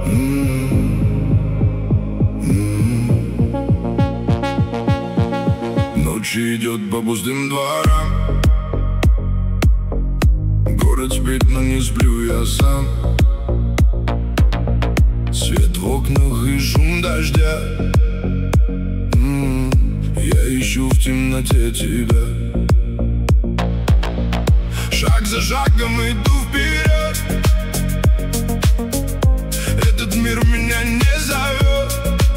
Ночь идет по пустым дворам, город спит, но не сплю я сам. Свет в окнах и шум дождя. Я ищу в темноте тебя. Шаг за шагом иду вперед. Этот мир меня не зовет,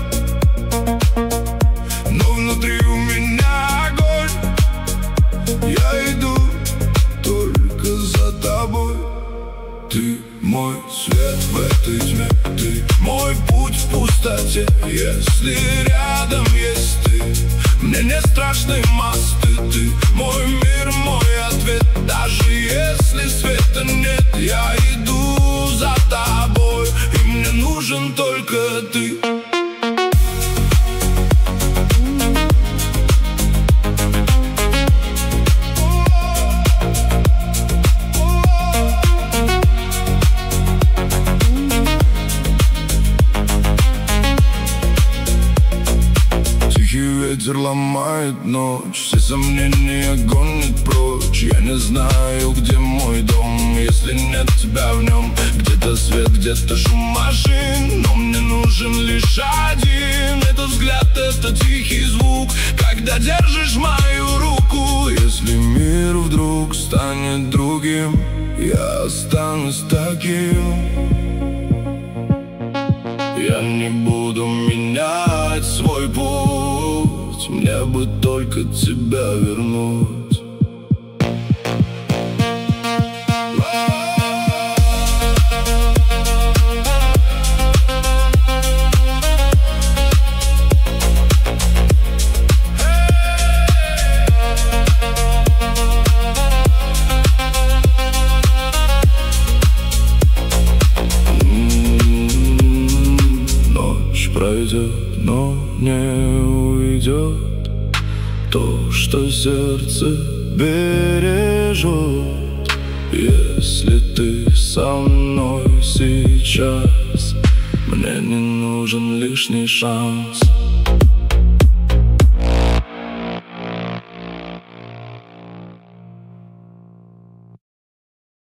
но внутри у меня огонь. Я иду только за тобой. Ты мой свет в этой тьме, ты мой путь в пустоте. Если рядом есть ты, мне не страшны мосты. Ты мой мир, мой ответ. Даже если света нет, я иду за тобой, и мне нужен только ты. Ветер ломает ночь, все сомнения гонит прочь. Я не знаю, где мой дом, если нет тебя в нем. Где-то свет, где-то шум машин, но мне нужен лишь один. Это взгляд, это тихий звук, когда держишь мою руку. Если мир вдруг станет другим, я останусь таким. Я не буду менять свой путь, мне бы только тебя вернуть. Пройдет, но не уйдет то, что сердце бережет. Если ты со мной сейчас, мне не нужен лишний шанс.